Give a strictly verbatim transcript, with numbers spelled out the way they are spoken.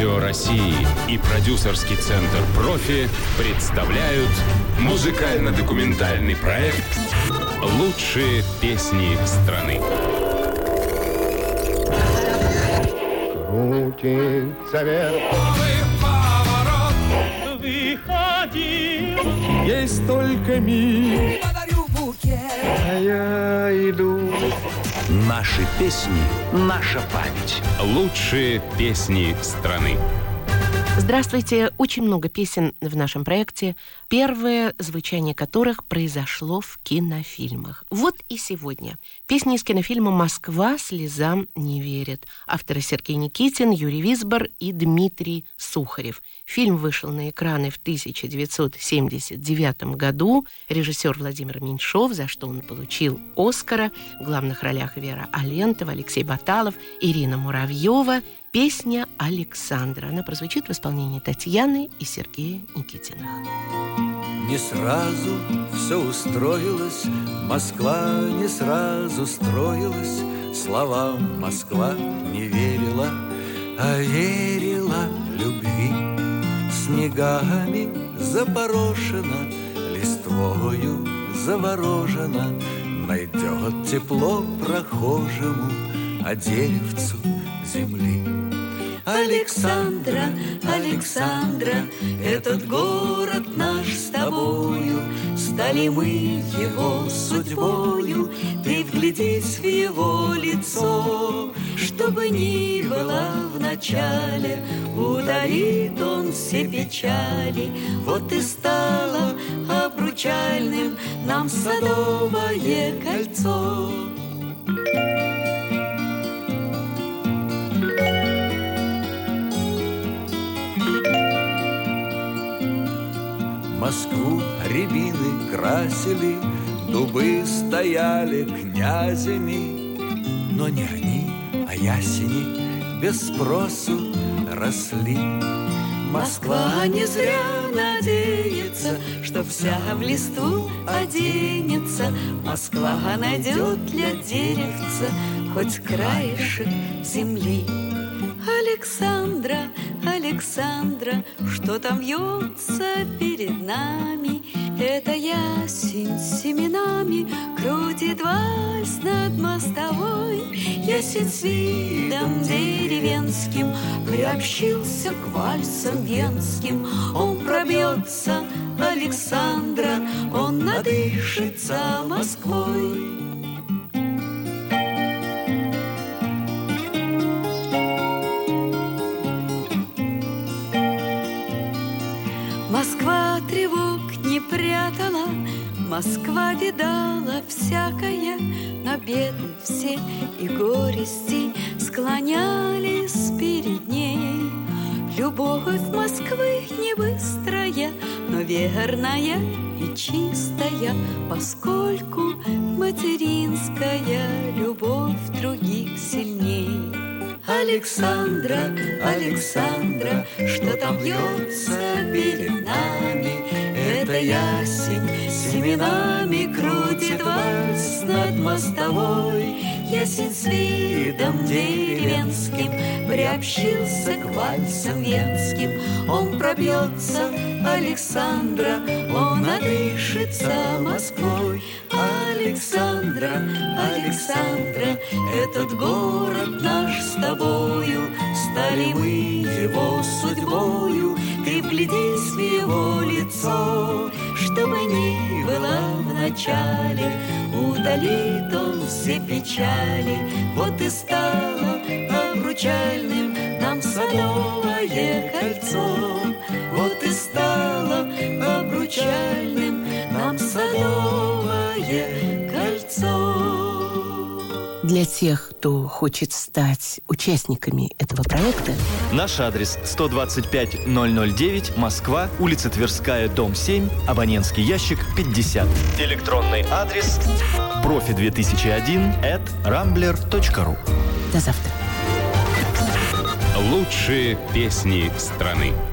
Радио России и продюсерский центр «Профи» представляют музыкально-документальный проект «Лучшие песни страны». Крутится вверх. Поворот, выходи. Есть только миг, Подарю букет. а я иду. Наши песни, наша память. Лучшие песни страны. Здравствуйте! Очень много песен в нашем проекте, первое звучание которых произошло в кинофильмах. Вот и сегодня. Песни из кинофильма «Москва слезам не верит». Авторы Сергей Никитин, Юрий Висбор и Дмитрий Сухарев. Фильм вышел на экраны в тысяча девятьсот семьдесят девятом году. Режиссер Владимир Меньшов, за что он получил «Оскара». В главных ролях Вера Алентова, Алексей Баталов, Ирина Муравьева. Песня Александра. Она прозвучит в исполнении Татьяны и Сергея Никитиных. Не сразу все устроилось, Москва не сразу строилась, словам Москва не верила, а верила любви. Снегами запорошена, листвою заворожена, найдет тепло прохожему, а деревцу земли. Александра, Александра, этот город наш с тобою, стали мы его судьбою. Ты вглядись в его лицо, чтобы ни было в начале, удалит он все печали. Вот и стало обручальным нам Садовое кольцо. Москву рябины красили, дубы стояли князями, но не они, а ясени без спросу росли. Москва не зря надеется, что вся в листву оденется. Москва найдет для деревца хоть краешек земли. Александра, Александра, что там вьется перед нами? Это ясень с семенами крутит вальс над мостовой. Ясень с видом деревенским приобщился к вальсам венским. Он пробьется, Александра, он надышится Москвой. Москва тревог не прятала, Москва видала всякое, но беды все и горести склонялись перед ней. Любовь Москвы не быстрая, но верная и чистая, поскольку материнская любовь других сильней. Александра, Александра, что там вьется перед нами? Это ясень с семенами крутит вальс над мостовой. Ясень с видом деревенским приобщился к вальсам венским. Он пробьется, Александра, он надышится Москвой. Александра, Александра, этот город наш с тобою, стали мы его судьбою. Ты вглядись в его лицо, чтобы ни было в начале, удалит он все печали. Вот и стало обручальным нам Садовое кольцо. Вот и стало обручальным нам Садовое кольцо. Для тех, кто хочет стать участниками этого проекта, наш адрес сто двадцать пять ноль ноль девять, Москва, улица Тверская, дом семь, абонентский ящик пятьдесят. Электронный адрес профи две тысячи один at рамблер точка ру. до завтра. Лучшие песни страны.